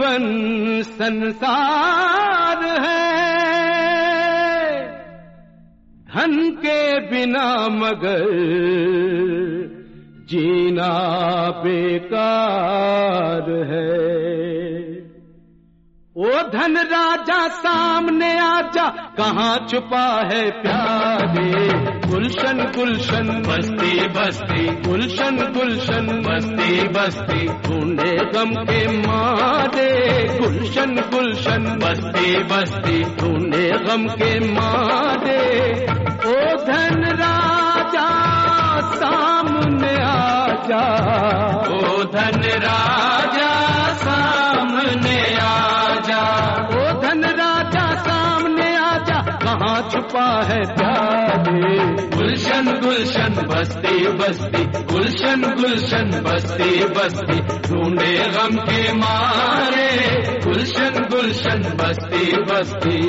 जीवन संसार है, धन के बिना मगर जीना बेकार है। ओ धन राजा सामने आजा, कहाँ छुपा है प्यारे। गुलशन गुलशन बस्ती बस्ती, गुलशन गुलशन बस्ती बस्ती, ढूंढे गम के मारे। गुलशन गुलशन बस्ती बस्ती, ढूंढे गम के मारे। ओ धन राजा सामने आजा, ओ धन राजा सामने आजा, ओ धन राजा सामने आजा, कहाँ छुपा है प्यारे। गुलशन गुलशन बस्ती बस्ती, गुलशन गुलशन बस्ती बस्ती, ढूंढे गम के मारे। गुलशन गुलशन बस्ती बस्ती।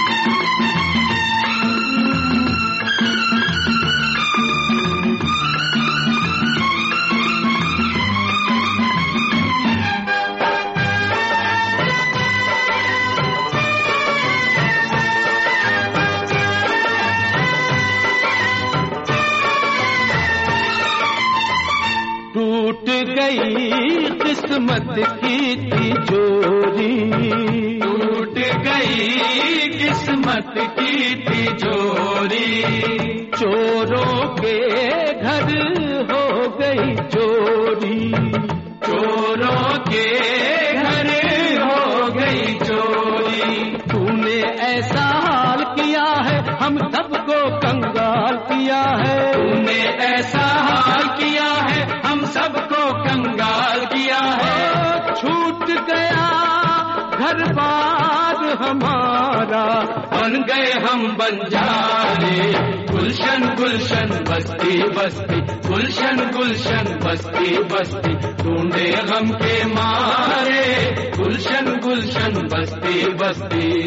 टूट गई किस्मत की तिजोरी, टूट गई किस्मत की तिजोरी। चोरों के घर हो गई चोरी, चोरों के घर हो गई चोरी। तूने ऐसा हाल किया है, हम सबको कंगाल किया है। तूने ऐसा हाल किया है, हम सबको कंगाल किया है। छूट गया घर बार हमारा, बन गए हम बंजारे। गुलशन गुलशन बस्ती बस्ती, गुलशन गुलशन बस्ती बस्ती, ढूंढे गम के मारे। गुलशन गुलशन बस्ती बस्ती।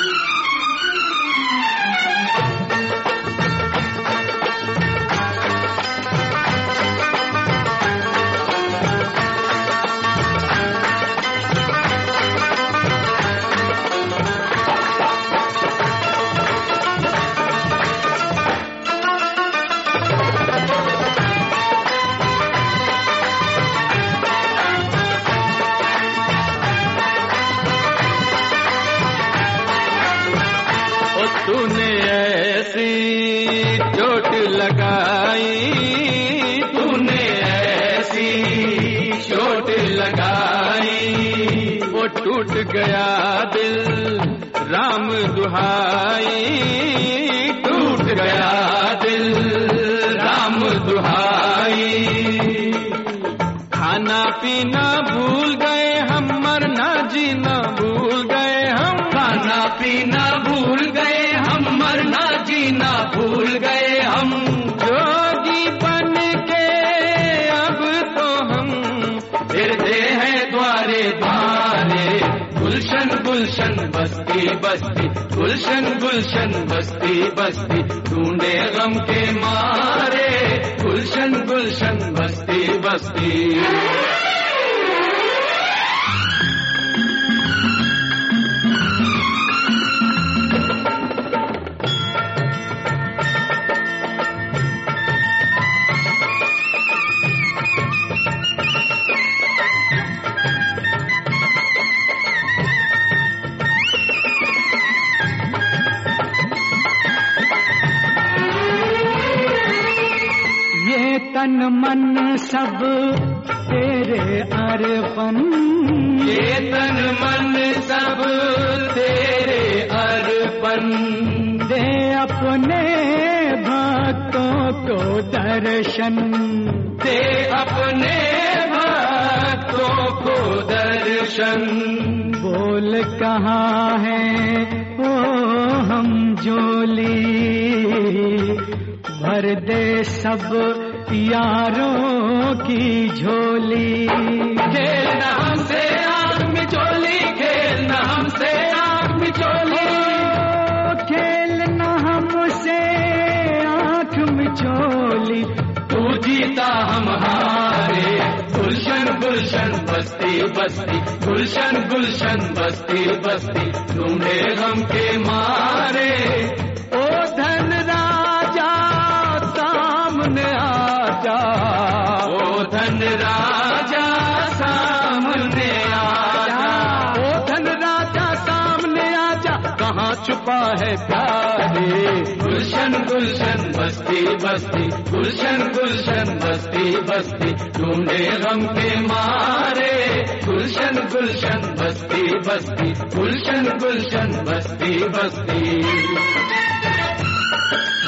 तूने ऐसी चोट लगाई, तूने ऐसी चोट लगाई। वो टूट गया दिल राम दुहाई, टूट गया दिल राम दुहाई। खाना पीना भूल गए हम, मरना जीना भूल गए हम। खाना पीना भूल गए हम, मरना जीना भूल गए हम। जोगी बन के अब तो हम फिरते हैं द्वारे द्वारे। गुलशन गुलशन बस्ती बस्ती, गुलशन गुलशन बस्ती बस्ती, ढूंढे गम के मारे। गुलशन गुलशन बस्ती बस्ती। तन मन सब तेरे अर्पण, ये तन मन सब तेरे अर्पण। दे अपने भक्तों को दर्शन, दे अपने भक्तों को दर्शन। बोल कहाँ है ओ हम जोली, भर दे सब यारों की झोली। खेलना हमसे आँख में चोली, खेलना हमसे आँख में चोली। खेलना हमसे आँख में चोली। तू जीता हम हारे। गुलशन गुलशन बस्ती बस्ती, गुलशन गुलशन बस्ती बस्ती, ढूंढे गम के मारे। ओ धन राजा सामने आजा, ओ धन राजा सामने आजा, ओ धन राजा सामने आजा, कहाँ छुपा है प्यारे। गुलशन गुलशन बस्ती बस्ती, गुलशन गुलशन बस्ती बस्ती, ढूंढे गम के मारे। गुलशन गुलशन बस्ती बस्ती, गुलशन गुलशन बस्ती बस्ती।